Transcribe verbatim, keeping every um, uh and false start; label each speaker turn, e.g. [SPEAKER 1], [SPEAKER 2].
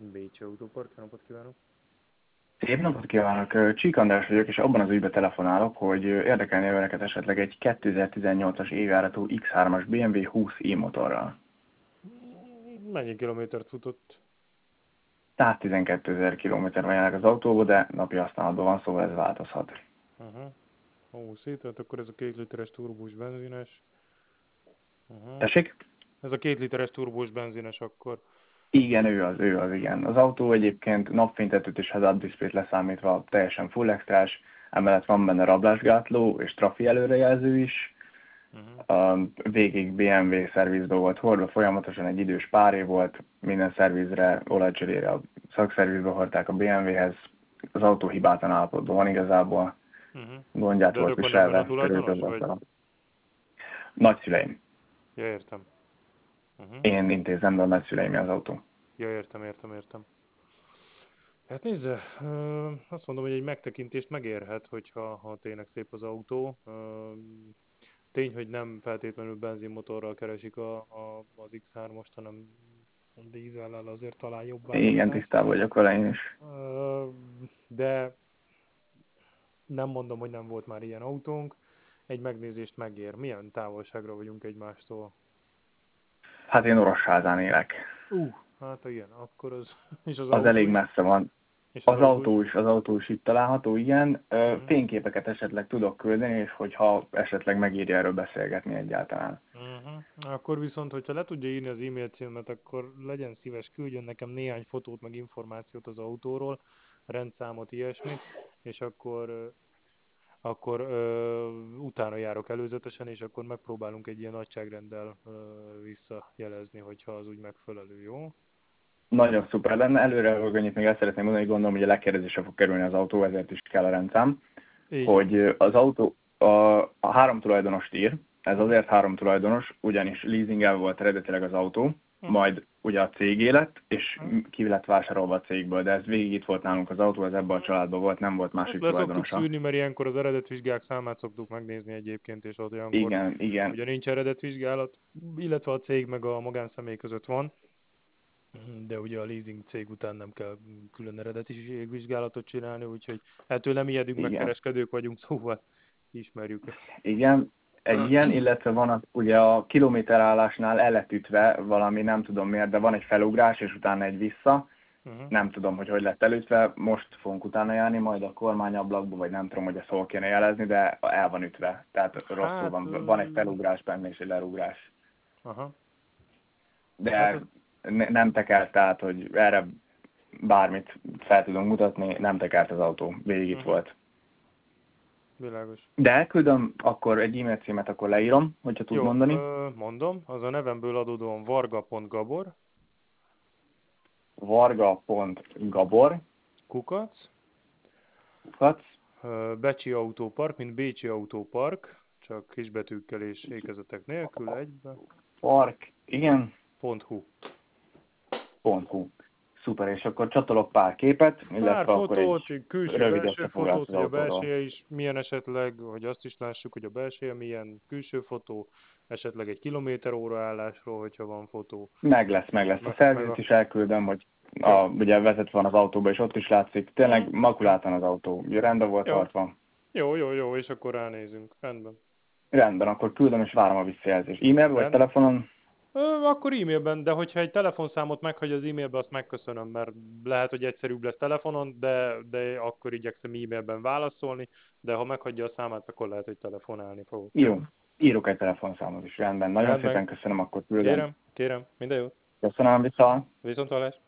[SPEAKER 1] Bécsi Autópark, jó napot kívánok!
[SPEAKER 2] Szép napot kívánok! Csík András vagyok, és abban az ügyben telefonálok, hogy érdekelné önöket esetleg egy kétezer-tizennyolcas évjáratú iksz hármas bé em vé húsz i motorral.
[SPEAKER 1] Mennyi kilométert futott?
[SPEAKER 2] száztizenkétezer kilométer van jelenleg az autóban, de napi használatban van, szóval ez változhat.
[SPEAKER 1] Uh-huh. húsz, tehát akkor ez a két literes turbós benzines. Uh-huh.
[SPEAKER 2] Tessék?
[SPEAKER 1] Ez a két literes turbós benzines akkor.
[SPEAKER 2] Igen, ő az, ő az, igen. Az autó egyébként napfénytetőt és head-up diszplét leszámítva teljesen full extrás, emellett van benne rablásgátló és trafi előrejelző is. Uh-huh. A végig bé em vé szervizbe volt hordva, folyamatosan egy idős páré volt, minden szervizre, olajcserére a szakszervizbe hordták a bé em véhez. Az autó hibátlan állapotban van igazából, uh-huh. gondját
[SPEAKER 1] de
[SPEAKER 2] volt viselve, körülbelül
[SPEAKER 1] vagy?
[SPEAKER 2] Nagyszüleim.
[SPEAKER 1] Ja, értem. Uh-huh.
[SPEAKER 2] Én intézem, de a nagyszüleim az autó.
[SPEAKER 1] Ja, értem, értem, értem. Hát nézze, azt mondom, hogy egy megtekintést megérhet, hogyha ha tényleg szép az autó. Tény, hogy nem feltétlenül benzinmotorral keresik a, a, az iksz hármast, hanem dízellel azért talán jobb választás.
[SPEAKER 2] Igen, tisztában vagyok vele én is.
[SPEAKER 1] De nem mondom, hogy nem volt már ilyen autónk. Egy megnézést megér. Milyen távolságra vagyunk egymástól?
[SPEAKER 2] Hát én Orosházán élek.
[SPEAKER 1] Uh, hát igen, akkor az... És az,
[SPEAKER 2] az
[SPEAKER 1] autó
[SPEAKER 2] elég
[SPEAKER 1] is?
[SPEAKER 2] messze van.
[SPEAKER 1] És
[SPEAKER 2] Az,
[SPEAKER 1] az
[SPEAKER 2] autó is, az autó is itt található, igen.
[SPEAKER 1] Uh-huh.
[SPEAKER 2] Fényképeket esetleg tudok küldeni, és hogyha esetleg megírja erről beszélgetni egyáltalán.
[SPEAKER 1] Uh-huh. Akkor viszont, hogyha le tudja írni az e-mail címet, akkor legyen szíves, küldjön nekem néhány fotót, meg információt az autóról, rendszámot, ilyesmit, és akkor, akkor ö, utána járok előzetesen, és akkor megpróbálunk egy ilyen nagyságrenddel ö, visszajelezni, hogyha az úgy megfelelő, jó?
[SPEAKER 2] Nagyon szuper lenne. Előre, hogy annyit még el szeretném mondani, gondolom, hogy a lekérdezésre fog kerülni az autó, ezért is kell a rendszám. Így hogy van. Az autó a, a három tulajdonost ír, ez azért három tulajdonos, ugyanis leasingelve volt eredetileg az autó, uh-huh. majd ugye a cégé lett, és uh-huh. ki lett vásárolva a cégből, de ez végig itt volt nálunk az autó, ez ebben a családban volt, nem volt másik
[SPEAKER 1] le
[SPEAKER 2] tulajdonosa.
[SPEAKER 1] Szoktuk szűrni, mert ilyenkor az eredetvizsgák számát szoktuk megnézni egyébként, és ott olyankor,
[SPEAKER 2] igen, igen.
[SPEAKER 1] ugye nincs eredetvizsgálat, illetve a cég meg a magánszemély között van, de ugye a leasing cég után nem kell külön eredeti vizsgálatot csinálni, úgyhogy ettől nem ijedünk, meg kereskedők vagyunk, szóval ismerjük.
[SPEAKER 2] Igen, egy ilyen, illetve van az, ugye a kilométerállásnál el lett ütve valami, nem tudom miért, de van egy felugrás, és utána egy vissza. Uh-huh. Nem tudom, hogy hogy lett elütve, most fogunk utána járni, majd a kormányablakba, vagy nem tudom, hogy ezt hol kéne jelezni, de el van ütve. Tehát rosszul hát, van. Van egy felugrás benne, és egy lerugrás.
[SPEAKER 1] Aha.
[SPEAKER 2] De hát, ne, nem tekert, tehát, hogy erre bármit fel tudunk mutatni, nem tekert az autó. Végig itt uh-huh. volt.
[SPEAKER 1] Világos.
[SPEAKER 2] De elküldöm, akkor egy e-mail címet akkor leírom, hogyha tud
[SPEAKER 1] Jó,
[SPEAKER 2] mondani.
[SPEAKER 1] Ö, mondom, az a nevemből adódóan varga pont gabor
[SPEAKER 2] varga pont gabor
[SPEAKER 1] kukac
[SPEAKER 2] kukac
[SPEAKER 1] Becsi Autópark, mint Bécsi Autópark, csak kisbetűkkel és ékezetek nélkül egybe.
[SPEAKER 2] Park, igen.
[SPEAKER 1] .hu.
[SPEAKER 2] .hu. Szuper, és akkor csatolok pár képet, illetve
[SPEAKER 1] pár
[SPEAKER 2] akkor
[SPEAKER 1] fotót,
[SPEAKER 2] egy
[SPEAKER 1] külső
[SPEAKER 2] rövid
[SPEAKER 1] belső fotót, hogy a
[SPEAKER 2] autóról.
[SPEAKER 1] belseje is milyen esetleg, hogy azt is lássuk, hogy a belseje milyen, külső fotó, esetleg egy kilométer óra állásról, hogyha van fotó.
[SPEAKER 2] Meg lesz, meg lesz. A szervizet is elküldöm, hogy a, ugye vezetve van az autóba, és ott is látszik. Tényleg makulátlan az autó. Ugye rendben volt tartva.
[SPEAKER 1] Jó, jó, jó, és akkor ránézünk. Rendben.
[SPEAKER 2] Rendben, akkor küldöm, és várom a visszajelzést. E-mail vagy telefonon?
[SPEAKER 1] Ö, akkor e-mailben, de hogyha egy telefonszámot meghagy az e-mailbe, azt megköszönöm, mert lehet, hogy egyszerűbb lesz telefonon, de, de akkor igyekszem e-mailben válaszolni, de ha meghagyja a számát, akkor lehet, hogy telefonálni fogok.
[SPEAKER 2] Jó, írok egy telefonszámot is, rendben. Nagyon
[SPEAKER 1] rendben.
[SPEAKER 2] szépen köszönöm, akkor küldöm.
[SPEAKER 1] Kérem, kérem, minden jót.
[SPEAKER 2] Köszönöm, viszont.
[SPEAKER 1] Viszontlátásra.